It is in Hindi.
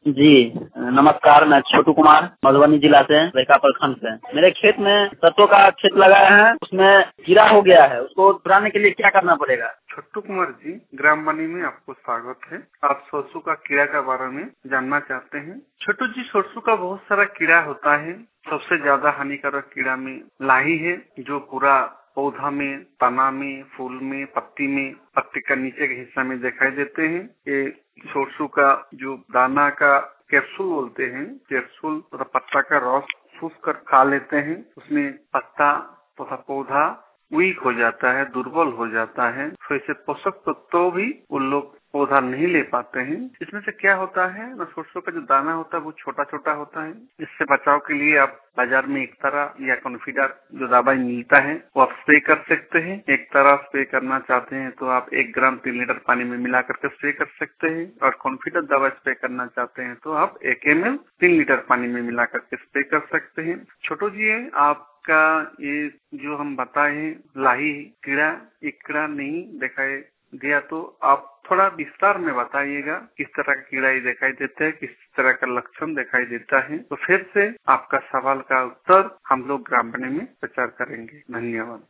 जी नमस्कार, मैं छोटू कुमार मधुबनी जिला से रेखा प्रखंड से। मेरे खेत में सरसों का खेत लगाया है, उसमें कीड़ा हो गया है, उसको छुड़ाने के लिए क्या करना पड़ेगा? छोटू कुमार जी, ग्राम बनी में आपको स्वागत है। आप सरसों का कीड़ा के बारे में जानना चाहते हैं। छोटू जी, सरसों का बहुत सारा कीड़ा होता है। सबसे ज्यादा हानिकारक कीड़ा में लाही है, जो पूरा पौधा में, तना में, फूल में, पत्ती का नीचे के हिस्सा में दिखाई देते हैं। ये सरसों का जो दाना का कैप्सूल बोलते हैं, कैप्सूल तथा पत्ता का रस सूख कर खा लेते हैं। उसमें पत्ता तथा पौधा वीक हो जाता है, दुर्बल हो जाता है। तो इसे पोषक तत्व भी उन लोग पौधा नहीं ले पाते हैं। इसमें से क्या होता है, सरसों का जो दाना होता है वो छोटा छोटा होता है। इससे बचाव के लिए आप बाजार में एक तरह या कॉन्फिडर जो दवाई मिलता है वो आप स्प्रे कर सकते हैं। एक तरह स्प्रे करना चाहते हैं तो आप 1 ग्राम 3 लीटर पानी में मिला करके स्प्रे कर सकते हैं, और कॉन्फिडर दवा स्प्रे करना चाहते हैं तो आप 1 ml 3 लीटर पानी में मिला करके स्प्रे कर सकते हैं। छोटू जी, आपका ये जो हम बताए लाही कीड़ा, एक कीड़ा नहीं दिखाई दिया तो आप थोड़ा विस्तार में बताइएगा किस तरह का कीड़ा ये दिखाई देता है, किस तरह का लक्षण दिखाई देता है। तो फिर से आपका सवाल का उत्तर हम लोग ग्राम बनी में प्रचार करेंगे। धन्यवाद।